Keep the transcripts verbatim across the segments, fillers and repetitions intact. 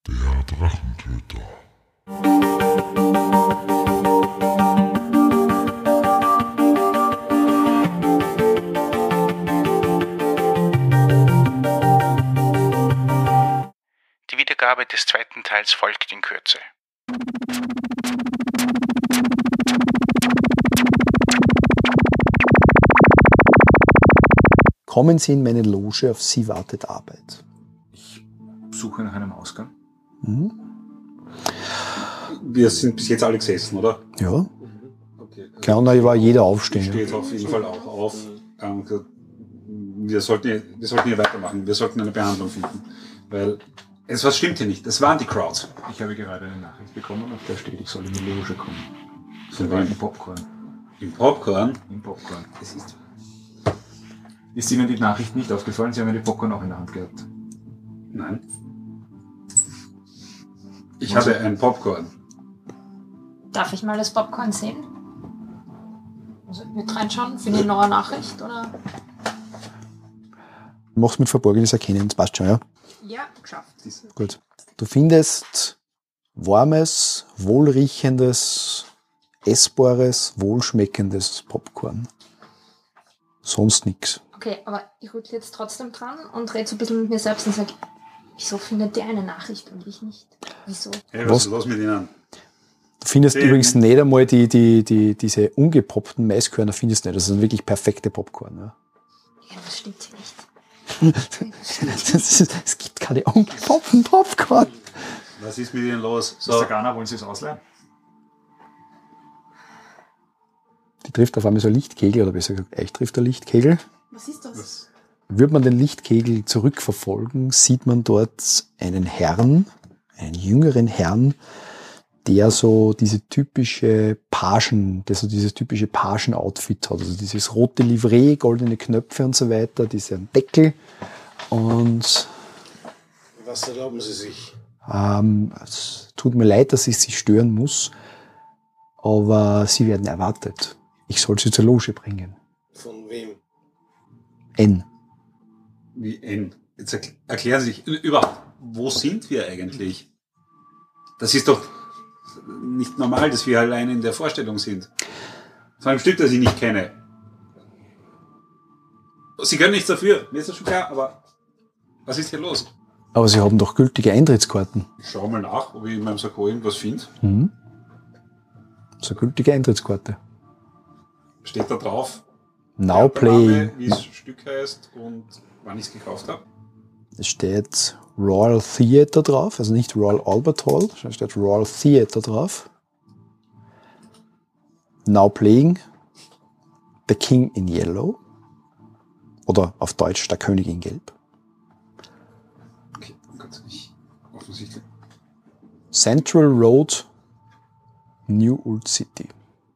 Der Drachentöter. Die Wiedergabe des zweiten Teils folgt in Kürze. Kommen Sie in meine Loge, auf Sie wartet Arbeit. Ich suche nach einem Ausgang. Mhm. Wir sind bis jetzt alle gesessen, oder? Ja. Okay. Klar, da war jeder Ich aufstehen. stehe jetzt auf jeden Fall auch auf. Ähm, Wir sollten, wir sollten hier weitermachen. Wir sollten eine Behandlung finden. Weil etwas stimmt hier nicht. Das waren die Crowds. Ich habe gerade eine Nachricht bekommen, auf der steht, ich soll in die Loge kommen. Von Im wem? Popcorn. Im Popcorn? Im Popcorn. Das ist, Ist Ihnen die Nachricht nicht aufgefallen? Sie haben ja die Popcorn auch in der Hand gehabt. nein. Ich habe ein Popcorn. Darf ich mal das Popcorn sehen? Also mit reinschauen für die neue Nachricht, oder? Mach's mit verborgenes Erkennen, das passt schon, ja? Ja, geschafft. Gut. Du findest warmes, wohlriechendes, essbares, wohlschmeckendes Popcorn. Sonst nix. Okay, aber ich rüttle jetzt trotzdem dran und rede so ein bisschen mit mir selbst und sage, wieso findet der eine Nachricht und ich nicht? Wieso? Hey, Was? was ist los mit Ihnen? Du findest Ähm. übrigens nicht einmal die, die, die, diese ungepoppten Maiskörner, findest du nicht. Das sind wirklich perfekte Popcorn. Ja. Irgendwas stimmt hier nicht. Das ist, es gibt keine ungepoppten Popcorn. Was ist mit Ihnen los? So. Mister Garner, wollen Sie es ausleihen? Die trifft auf einmal so ein Lichtkegel, oder besser gesagt, euch trifft der Lichtkegel. Was ist das? Würde man den Lichtkegel zurückverfolgen, sieht man dort einen Herrn, einen jüngeren Herrn, der so diese typische Pagen, der so dieses typische Pagen-Outfit hat. Also dieses rote Livree, goldene Knöpfe und so weiter, diesen Deckel. Und Was erlauben Sie sich? ähm, es tut mir leid, dass ich Sie stören muss, aber Sie werden erwartet. Ich soll Sie zur Loge bringen. Von wem? N. Wie N. Jetzt erkl- erklären Sie sich überhaupt, wo sind wir eigentlich? Das ist doch nicht normal, dass wir alleine in der Vorstellung sind. Vor allem Stück, das ich nicht kenne. Sie können nichts dafür, mir ist das schon klar, aber was ist hier los? Aber Sie haben doch gültige Eintrittskarten. Ich schau mal nach, ob ich in meinem Sakko irgendwas finde. Mhm. So eine gültige Eintrittskarte. Steht da drauf, Now der Play. Name, wie das Stück heißt und wann ich es gekauft habe. Es steht Royal Theatre drauf, also nicht Royal Albert Hall, sondern steht Royal Theatre drauf. Now Playing The King in Yellow. Oder auf Deutsch Der König in Gelb. Okay, Gott, ich offensichtlich. Central Road, New Old City.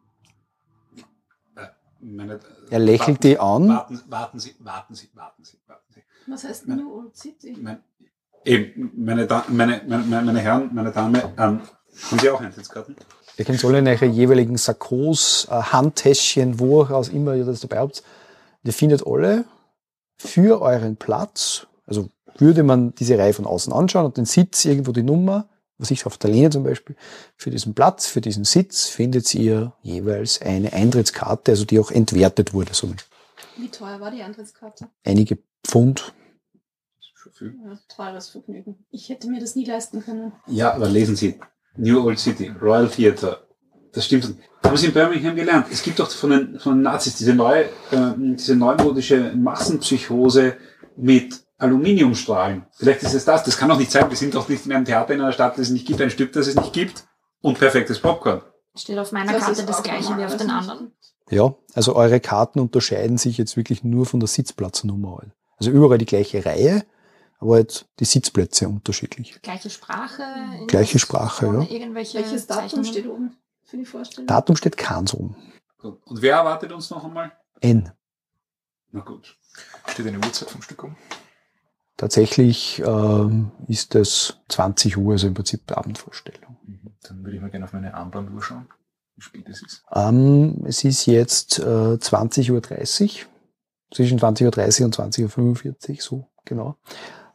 Äh, meine, Er lächelt warten, die an. Warten, warten Sie, warten Sie, warten Sie, warten Sie. Was heißt Meine- New Old City? Mein, eben, meine, da, meine, meine, meine Herren, meine Dame, ähm, haben Sie auch Eintrittskarten? Ihr könnt alle in eure jeweiligen Sakkos, äh, Handtäschchen, wo auch immer ihr das dabei habt. Ihr findet alle für euren Platz, also würde man diese Reihe von außen anschauen und den Sitz, irgendwo die Nummer, was ich auf der Lehne zum Beispiel, für diesen Platz, für diesen Sitz findet ihr jeweils eine Eintrittskarte, also die auch entwertet wurde. So Wie teuer war die Eintrittskarte? einige Pfund. Schon viel. Ja, teures Vergnügen. Ich hätte mir das nie leisten können. Ja, aber lesen Sie. New Old City, Royal Theatre. Das stimmt. Haben Sie in Birmingham gelernt? Es gibt doch von den, von den Nazis diese neue, äh, diese neumodische Massenpsychose mit Aluminiumstrahlen. Vielleicht ist es das. Das kann doch nicht sein. Wir sind doch nicht in einem Theater in einer Stadt, das es nicht gibt, ein Stück, das es nicht gibt und perfektes Popcorn. Steht auf meiner Das Karte ist das auch gleiche normal, wie auf was den nicht anderen. Ja, also eure Karten unterscheiden sich jetzt wirklich nur von der Sitzplatznummer. Halt. Also überall die gleiche Reihe, aber halt die Sitzplätze unterschiedlich. Gleiche Sprache. Gleiche Sprache, ohne ja. Irgendwelche Welches Datum Zeichnungen. steht oben für die Vorstellung? Datum steht keins oben. Gut. Und wer erwartet uns noch einmal? N. Na gut. Steht eine Uhrzeit vom Stück um? Tatsächlich ähm, ist es zwanzig Uhr, also im Prinzip Abendvorstellung. Mhm. Dann würde ich mal gerne auf meine Armbanduhr schauen, wie spät es ist. Ähm, es ist jetzt äh, zwanzig Uhr dreißig, zwischen zwanzig Uhr dreißig und zwanzig Uhr fünfundvierzig, so genau.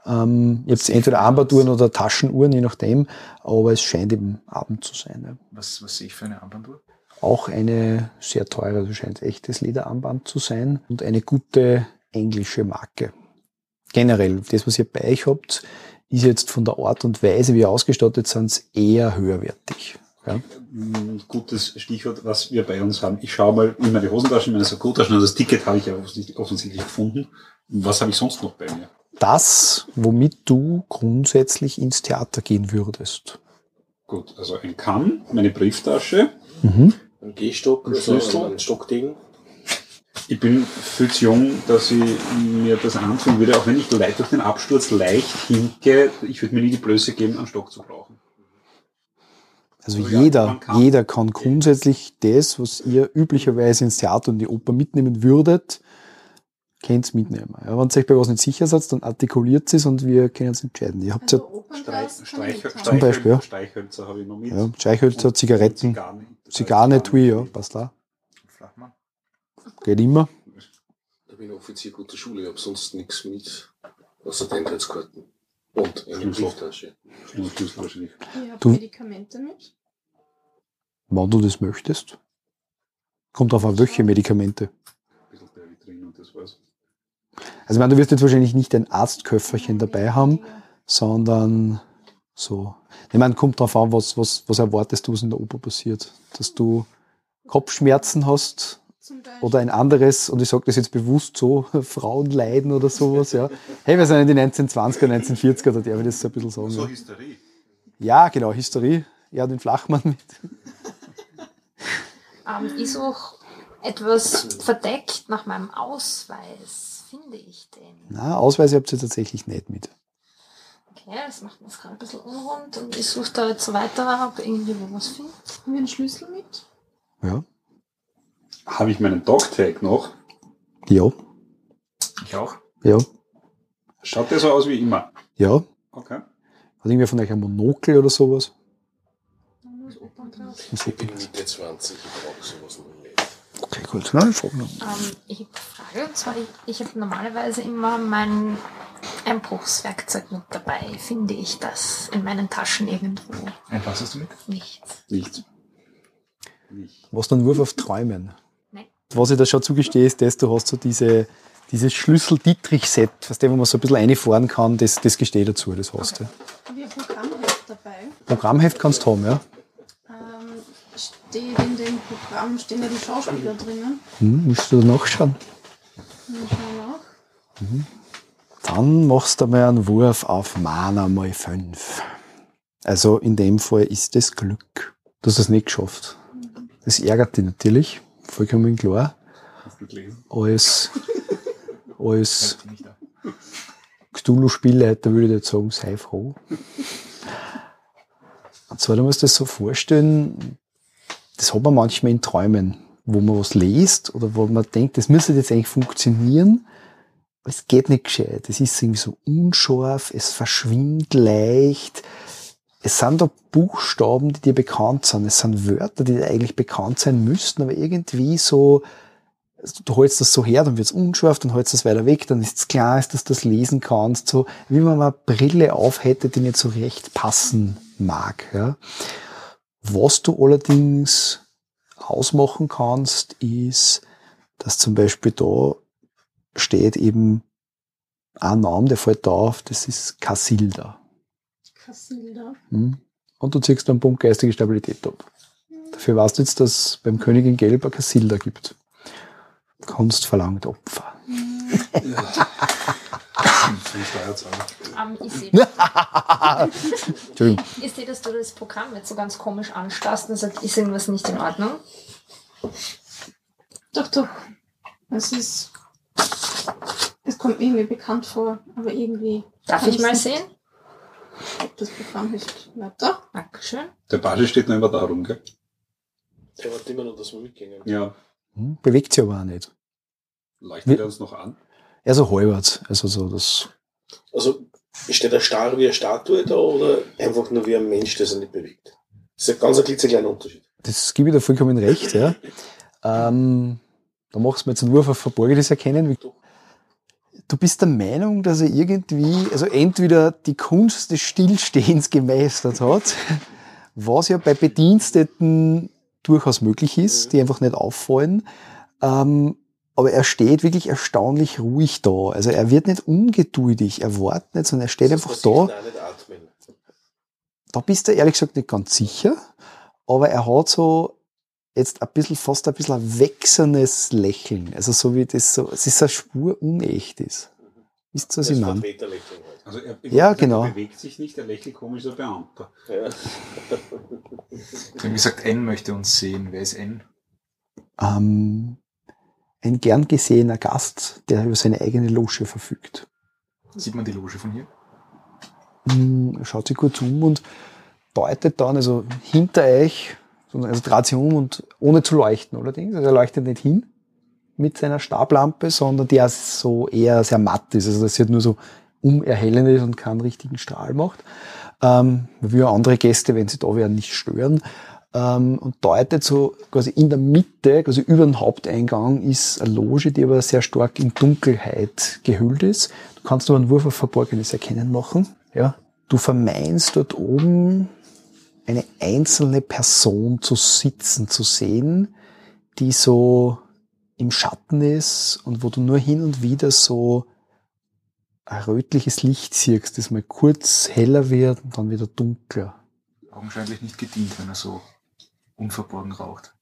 Ähm, ihr habt entweder Armbanduhren oder Taschenuhren, je nachdem, aber es scheint eben Abend zu sein. Ja. Was, was sehe ich für eine Armbanduhr? Auch eine sehr teure, also scheint echtes Lederarmband zu sein und eine gute englische Marke. Generell, das, was ihr bei euch habt, ist jetzt von der Art und Weise, wie ihr ausgestattet seid, eher höherwertig. Ja. Ein gutes Stichwort, was wir bei uns haben. Ich schaue mal in meine Hosentasche, in meine Sakkotaschen, also das Ticket habe ich ja offensichtlich gefunden. Was habe ich sonst noch bei mir? Das, womit du grundsätzlich ins Theater gehen würdest. Gut, also ein Kamm, meine Brieftasche. Mhm. Ein Gehstock, Ein also Schlüssel. ein Stockdegen. Ich bin viel zu jung, dass ich mir das antun würde, auch wenn ich leicht durch den Absturz leicht hinke. Ich würde mir nie die Blöße geben, einen Stock zu brauchen. Also Also ja, jeder, man kann- jeder kann grundsätzlich das, was ihr üblicherweise ins Theater und die Oper mitnehmen würdet, könnt mitnehmen. Ja, wenn ihr euch bei was nicht sicher seid, dann artikuliert es und wir können uns entscheiden. Ihr habt ja, Also Opernglas kann Streich, ich mithaben. Zum Beispiel, ja. Streichhölzer habe ich noch mit. ja Streichhölzer, Und- Zigaretten, und Zigarren. Zigarrenetui, ja, passt da. Flachmann. Geht immer. Da bin ich offizier guter Schule, ich habe sonst nichts mit, außer die Eintrittskarten. Und eine Schlüssel. Brieftasche. Und Schlüssel wahrscheinlich. Ihr habt Du- Medikamente mit? Wenn du das möchtest. Kommt drauf an, welche Medikamente. Ein bisschen Berry drin und das war's. Also ich meine, du wirst jetzt wahrscheinlich nicht ein Arztköfferchen dabei haben, sondern so. Ich meine, kommt drauf an, was, was, was erwartest du, was in der Oper passiert. Dass du Kopfschmerzen hast Zum Beispiel. oder ein anderes, und ich sage das jetzt bewusst so, Frauenleiden oder sowas, ja. Hey, wir sind in die neunzehnhundertzwanziger, neunzehnhundertvierziger, da darf ich das so ein bisschen sagen. So Ja, Hysterie. ja genau, Hysterie. Ja, den Flachmann mit. Ähm, ich suche etwas verdeckt nach meinem Ausweis. Finde ich den? Na, Ausweise habt ihr tatsächlich nicht mit. Okay, das macht mir jetzt gerade ein bisschen unrund und ich suche da jetzt so weiter, ob irgendwie wo was finde. Haben wir einen Schlüssel mit? Ja. Habe ich meinen Dogtag noch? Ja, Ich auch. ja, Schaut der so aus wie immer? ja. Okay. Hat irgendwer von euch ein Monokel oder sowas? Das Opernglas. Ich bin Mitte zwanzig, ich brauche sowas noch nicht. Okay, gut. Na, ich frage noch. Ähm, ich habe eine Frage, und zwar, ich, ich habe normalerweise immer mein Einbruchswerkzeug mit dabei. Finde ich das in meinen Taschen irgendwo? Und was hast du mit? Nichts. Nicht. Nicht. Was dann Wurf auf Träumen? Nein. Was ich da schon zugestehe, ist, dass du hast so diese, dieses Schlüssel-Dietrich-Set, was der, wo man so ein bisschen reinfahren kann, das, das gestehe dazu, das hast du. Habe ich ein Programmheft dabei? Programmheft kannst du haben, ja. Ähm, steht in dem Programm, stehen ja die Schauspieler drinnen. Hm, musst du da nachschauen. Ich schau nach. Dann machst du mal einen Wurf auf Mana mal fünf. Also in dem Fall ist das Glück. Du hast das nicht geschafft. Das ärgert dich natürlich, vollkommen klar. Hast du gelesen? Als, als Bin ich da. Cthulhu-Spielleiter würde ich jetzt sagen, sei froh. Und zwar, du musst dir das so vorstellen, das hat man manchmal in Träumen, wo man was liest oder wo man denkt, das müsste jetzt eigentlich funktionieren, aber es geht nicht gescheit. Es ist irgendwie so unscharf, es verschwindet leicht. Es sind da Buchstaben, die dir bekannt sind. Es sind Wörter, die dir eigentlich bekannt sein müssten, aber irgendwie so, du hältst das so her, dann wird's unscharf, dann hältst du das weiter weg, dann ist's klar, dass du das lesen kannst, so wie man mal eine Brille auf hätte, die nicht so recht passen mag. Ja. Was du allerdings ausmachen kannst, ist, dass zum Beispiel da steht eben ein Name, der fällt da auf, das ist Casilda. Casilda. Hm? Und du ziehst einen Punkt geistige Stabilität ab. Dafür weißt du jetzt, dass es beim König in Gelb eine Casilda gibt. Kunst verlangt Opfer. Ähm, ich sehe, Entschuldigung. ich sehe, dass du das Programm jetzt so ganz komisch anstarrst und sagst, ist irgendwas nicht in Ordnung? Doch, doch. Es ist. Es kommt mir irgendwie bekannt vor, aber irgendwie. Darf kann ich mal nicht- sehen? Ob das Programm ist weiter. Dankeschön. Der Badge steht noch immer da rum, gell? Der wartet immer noch, dass wir mitgehen. Ja. Hm? Bewegt sich aber auch nicht. Leuchtet er uns noch an? Er so halbert. Also so das. Also, steht er starr wie eine Statue da oder einfach nur wie ein Mensch, der sich nicht bewegt? Das ist ein ganz ein klitzekleiner Unterschied. Das gebe ich dir vollkommen recht, ja. Ähm, da machst du mir jetzt einen Wurf auf Verborgenes erkennen. Wie- du bist der Meinung, dass er irgendwie, also entweder die Kunst des Stillstehens gemeistert hat, was ja bei Bediensteten durchaus möglich ist, die einfach nicht auffallen. Ähm, aber er steht wirklich erstaunlich ruhig da. Also er wird nicht ungeduldig, er wartet nicht, sondern er steht einfach da. Da bist du ehrlich gesagt nicht ganz sicher, aber er hat so jetzt ein bisschen, fast ein bisschen ein wechselndes Lächeln. Also so wie das so, es ist eine Spur unecht ist. Wisst ihr, was ich meine? Also er, Ja, genau. Er bewegt sich nicht, er lächelt komisch, der Beamter. Ja. Sie haben gesagt, N möchte uns sehen. Wer ist N? Ähm, ein gern gesehener Gast, der über seine eigene Loge verfügt. Sieht man die Loge von hier? Hm, er schaut sich kurz um und deutet dann, also hinter euch, also dreht sich um und ohne zu leuchten allerdings. Also er leuchtet nicht hin mit seiner Stablampe, sondern die so eher sehr matt ist. Also das halt nur so umerhellend ist und keinen richtigen Strahl macht. Ähm, wie andere Gäste, wenn sie da wären, nicht stören. Ähm, und deutet so quasi in der Mitte, quasi über den Haupteingang, ist eine Loge, die aber sehr stark in Dunkelheit gehüllt ist. Du kannst nur einen Wurf auf Verborgenes erkennen machen. Ja. Du vermeinst dort oben eine einzelne Person zu sitzen, zu sehen, die so im Schatten ist und wo du nur hin und wieder so ein rötliches Licht siehst, das mal kurz heller wird und dann wieder dunkler. Augenscheinlich nicht gedient, wenn er so unverborgen raucht.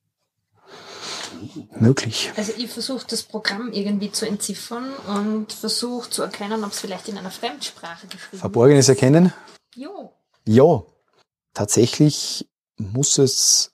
Möglich. Also ich versuche das Programm irgendwie zu entziffern und versuche zu erkennen, ob es vielleicht in einer Fremdsprache geschrieben ist. Verborgenes erkennen? Jo. Ja. Tatsächlich muss es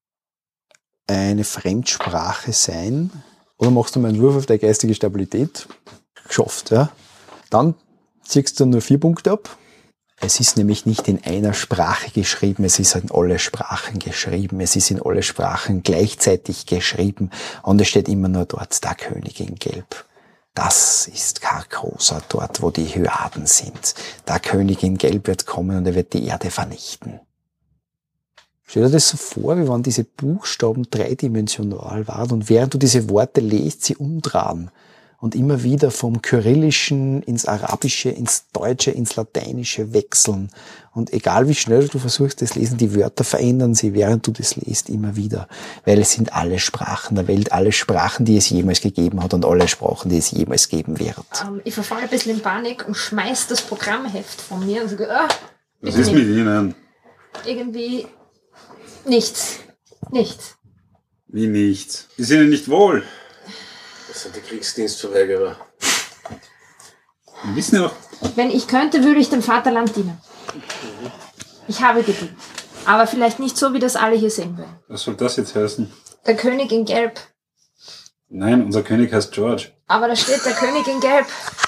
eine Fremdsprache sein. Oder machst du mal einen Wurf auf deine geistige Stabilität? Geschafft, ja. Dann ziehst du nur vier Punkte ab. Es ist nämlich nicht in einer Sprache geschrieben, es ist in alle Sprachen geschrieben, es ist in alle Sprachen gleichzeitig geschrieben und es steht immer nur dort, der König in Gelb. Das ist Carcosa, dort wo die Hyaden sind. Der König in Gelb wird kommen und er wird die Erde vernichten. Stell dir das so vor, wie wenn diese Buchstaben dreidimensional waren und während du diese Worte liest, sie umdrehen und immer wieder vom Kyrillischen ins Arabische, ins Deutsche, ins Lateinische wechseln. Und egal wie schnell du versuchst, das Lesen, die Wörter verändern sie, während du das liest, immer wieder. Weil es sind alle Sprachen der Welt, alle Sprachen, die es jemals gegeben hat und alle Sprachen, die es jemals geben wird. Ähm, ich verfalle ein bisschen in Panik und schmeiß das Programmheft von mir und sage, ah, Was ist mit Ihnen? irgendwie nichts. Nichts. Wie nichts? Ist Ihnen nicht wohl? Das sind die Kriegsdienstverweigerer. Wir wissen ja noch. Wenn ich könnte, würde ich dem Vaterland dienen. Ich habe gedient. Aber vielleicht nicht so, wie das alle hier sehen würden. Was soll das jetzt heißen? Der König in Gelb. Nein, unser König heißt George. Aber da steht der König in Gelb.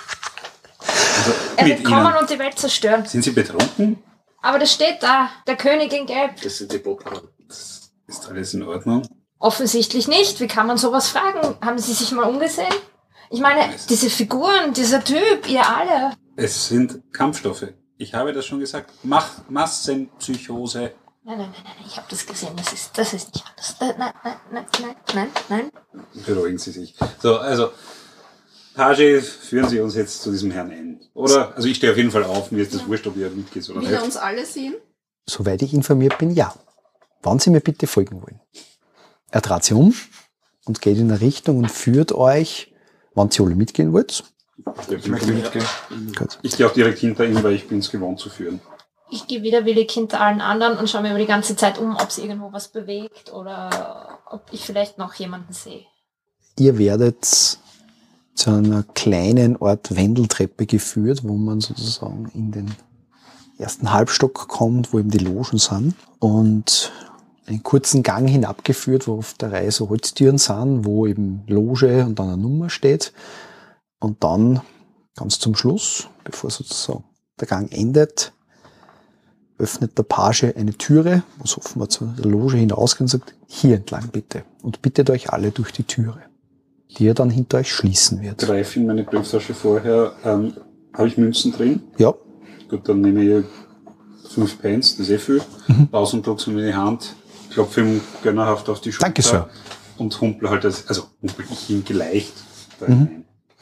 Also, Er mit wird kommen Ihnen. und die Welt zerstören. Sind Sie betrunken? Aber das steht da, der König in Gelb. Das sind die Poppen. Ist alles in Ordnung? Offensichtlich nicht. Wie kann man sowas fragen? Haben Sie sich mal umgesehen? Ich meine, diese Figuren, dieser Typ, ihr alle. Es sind Kampfstoffe. Ich habe das schon gesagt. Mach Massenpsychose. Nein, nein, nein, nein, ich habe das gesehen. Das ist, das ist nicht anders. Nein, nein, nein, nein, nein, nein. Beruhigen Sie sich. So, also, Page, führen Sie uns jetzt zu diesem Herrn N. Oder? Also ich stehe auf jeden Fall auf. Mir ist das wurscht, ob ihr mitgeht oder Will er nicht. uns alle sehen? Soweit ich informiert bin, ja. Wann Sie mir bitte folgen wollen. Er dreht sich um und geht in eine Richtung und führt euch, wann ihr alle mitgehen wollt. Ich möchte mitgehen. Gut. Ich gehe auch direkt hinter ihm, weil ich bin es gewohnt zu führen. Ich gehe widerwillig hinter allen anderen und schaue mir über die ganze Zeit um, ob es irgendwo was bewegt oder ob ich vielleicht noch jemanden sehe. Ihr werdet zu einer kleinen Art Wendeltreppe geführt, wo man sozusagen in den ersten Halbstock kommt, wo eben die Logen sind und einen kurzen Gang hinabgeführt, wo auf der Reihe so Holztüren sind, wo eben Loge und dann eine Nummer steht. Und dann ganz zum Schluss, bevor sozusagen der Gang endet, öffnet der Page eine Türe, was offenbar zu der Loge hinausgeht und sagt, hier entlang bitte. Und bittet euch alle durch die Türe, die er dann hinter euch schließen wird. Greife in meine Brieftasche vorher. Ähm, habe ich Münzen drin? Ja, Gut, dann nehme ich fünf Pence, das ist eh viel. Mhm. Tausend drücke mir in die Hand, klopfe ihm gönnerhaft auf die Schulter. Danke, Sir. Und humple halt, das, also humple ich ihn geleicht da Mhm. hinein.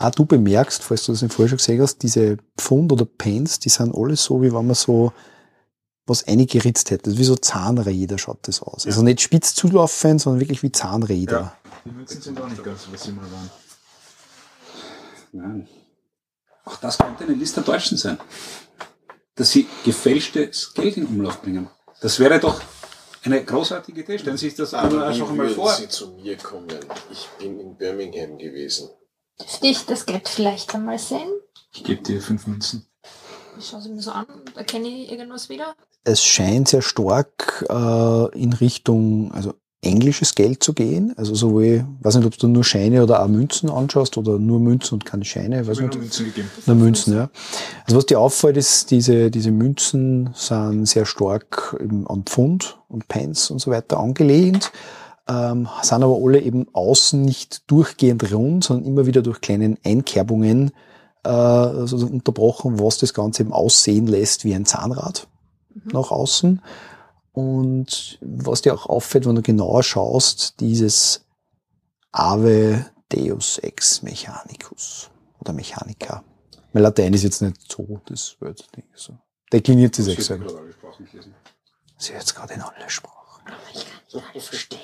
auch du bemerkst, falls du das im Vorher schon gesehen hast, diese Pfund oder Pence, die sind alle so, wie wenn man so was eingeritzt hätte. Wie so Zahnräder schaut das aus. Ja. Also nicht spitz zulaufend, sondern wirklich wie Zahnräder. Ja. Die Münzen sind auch nicht ganz so, was sie mal waren. Nein. Auch das könnte eine Liste der Deutschen sein. Dass sie gefälschtes Geld in Umlauf bringen. Das wäre doch eine großartige Idee. Stellen Sie sich das Aber einfach wie einmal würden vor. Sie zu mir kommen? Ich bin in Birmingham gewesen. Dürfte ich das Geld vielleicht einmal sehen? Ich gebe dir fünf Münzen. Ich schaue sie mir so an. Erkenne ich irgendwas wieder? Es scheint sehr stark äh, in Richtung also englisches Geld zu gehen. Also sowohl, weiß nicht, ob du nur Scheine oder auch Münzen anschaust oder nur Münzen und keine Scheine. Weiß Ich habe nicht. nur Münzen gegeben. Nur Münzen, ja. Also was dir auffällt, ist, diese, diese Münzen sind sehr stark eben an Pfund und Pence und so weiter angelehnt, ähm, sind aber alle eben außen nicht durchgehend rund, sondern immer wieder durch kleine Einkerbungen äh, also unterbrochen, was das Ganze eben aussehen lässt wie ein Zahnrad Mhm. nach außen. Und was dir auch auffällt, wenn du genauer schaust, dieses Ave Deus ex Mechanicus oder Mechanica. Mein Latein ist jetzt nicht so das Wörterding. So. Dekliniert es Das echt wird selber. gerade alle Sprachen lesen. Sie jetzt gerade in alle Sprachen. Ich kann nicht alle verstehen.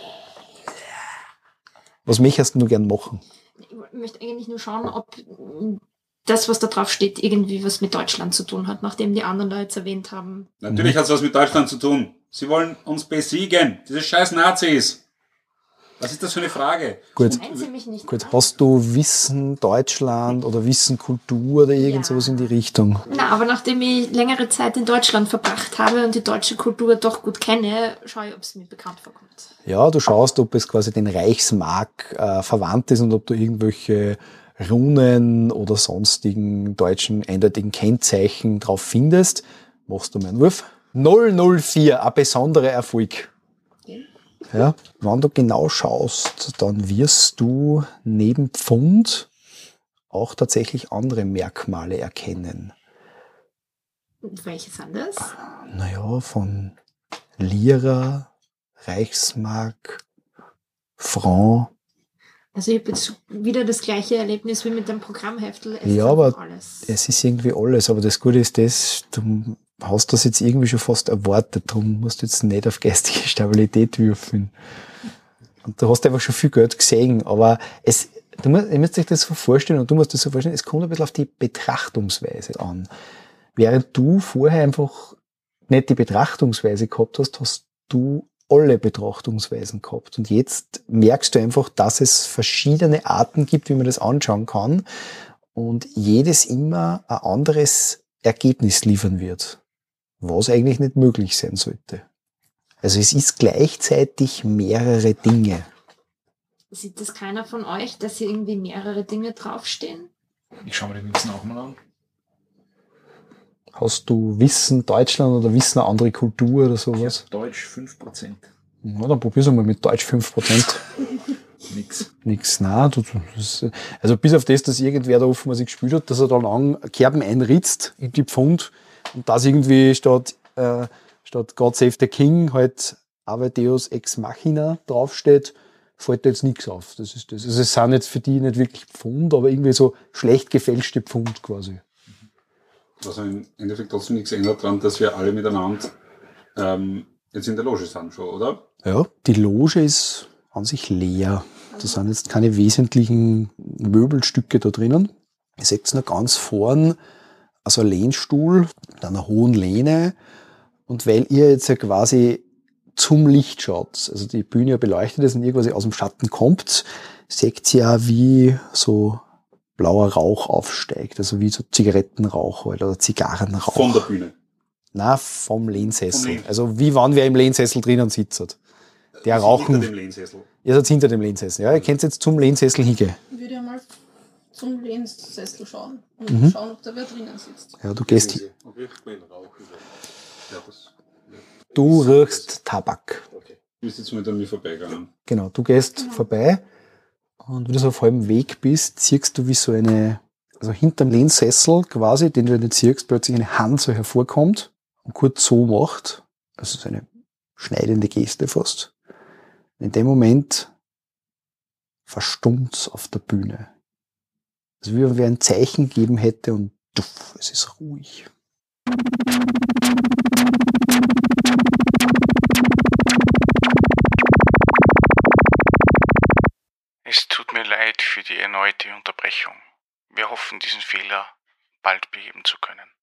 Was möchtest du gern machen? Ich möchte eigentlich nur schauen, ob das, was da drauf steht, irgendwie was mit Deutschland zu tun hat, nachdem die anderen da jetzt erwähnt haben. Natürlich Mhm. hat es was mit Deutschland zu tun. Sie wollen uns besiegen. Diese scheiß Nazis. Was ist das für eine Frage? Gut. Nein, sie mich nicht. Gut, hast du Wissen Deutschland oder Wissen Kultur oder irgend Ja. sowas in die Richtung? Na, aber nachdem ich längere Zeit in Deutschland verbracht habe und die deutsche Kultur doch gut kenne, schaue ich, ob es mir bekannt vorkommt. Ja, du schaust, ob es quasi den Reichsmark äh, verwandt ist und ob du irgendwelche Runen oder sonstigen deutschen eindeutigen Kennzeichen drauf findest. Machst du meinen Wurf? null null vier, ein besonderer Erfolg. Okay. Ja, wenn du genau schaust, dann wirst du neben Pfund auch tatsächlich andere Merkmale erkennen. Und welche sind das? Naja, von Lira, Reichsmark, Franc. Also ich habe jetzt wieder das gleiche Erlebnis wie mit dem Programmheftel. Es Ja, ist aber einfach alles. Es ist irgendwie alles, aber das Gute ist das, du hast das jetzt irgendwie schon fast erwartet, darum musst du jetzt nicht auf geistige Stabilität würfeln. Und du hast einfach schon viel Geld gesehen, aber es, du musst, ihr müsst euch das so vorstellen und du musst das so vorstellen, es kommt ein bisschen auf die Betrachtungsweise an. Während du vorher einfach nicht die Betrachtungsweise gehabt hast, hast du alle Betrachtungsweisen gehabt. Und jetzt merkst du einfach, dass es verschiedene Arten gibt, wie man das anschauen kann und jedes immer ein anderes Ergebnis liefern wird, was eigentlich nicht möglich sein sollte. Also es ist gleichzeitig mehrere Dinge. Sieht das keiner von euch, dass hier irgendwie mehrere Dinge draufstehen? Ich schaue mir die Münzen auch mal an. Hast du Wissen Deutschland oder Wissen eine andere Kultur oder Ich sowas? hab Deutsch fünf Prozent. Na, dann probier's mal mit Deutsch fünf Prozent. Nix. Nix, nein. Du, du, das, also bis auf das, dass irgendwer da offenbar sich gespielt hat, dass er da lang Kerben einritzt in die Pfund und das irgendwie statt, äh, statt God Save the King halt Ave Deus ex Machina draufsteht, fällt da jetzt nichts auf. Das ist das. Also es sind jetzt für die nicht wirklich Pfund, aber irgendwie so schlecht gefälschte Pfund quasi. Was im Endeffekt trotzdem nichts ändert daran, dass wir alle miteinander ähm, jetzt in der Loge sind schon, oder? Ja, die Loge ist an sich leer. Da sind jetzt keine wesentlichen Möbelstücke da drinnen. Ihr seht nur ganz vorn also ein Lehnstuhl mit einer hohen Lehne. Und weil ihr jetzt ja quasi zum Licht schaut, also die Bühne ja beleuchtet ist und ihr quasi aus dem Schatten kommt, seht ihr ja, wie so blauer Rauch aufsteigt, also wie so Zigarettenrauch halt, oder Zigarrenrauch. Von der Bühne. Na, vom Lehnsessel. Vom Lehn. Also wie wann wer im Lehnsessel drinnen sitzt. Der Also rauchen. Hinter dem Lehnsessel. Ihr seid hinter dem Lehnsessel. Ja, ihr könnt jetzt zum Lehnsessel hingehen. Ich würde ja mal zum Lehnsessel schauen und Mhm. schauen, ob da wer drinnen sitzt. Ja, du gehst, Riecht man Rauch über. Ja, das. du riechst Tabak. Okay. Du bist jetzt mit an mir vorbeigegangen. Genau, du gehst vorbei und wenn du so auf halbem Weg bist, siehst du wie so eine, also hinterm Lehnsessel quasi, den du nicht siehst, plötzlich eine Hand so hervorkommt und kurz so macht. Also so eine schneidende Geste fast. In dem Moment verstummt's auf der Bühne. Also wie wenn wer ein Zeichen gegeben hätte und tuff, es ist ruhig. Es tut mir leid für die erneute Unterbrechung. Wir hoffen, diesen Fehler bald beheben zu können.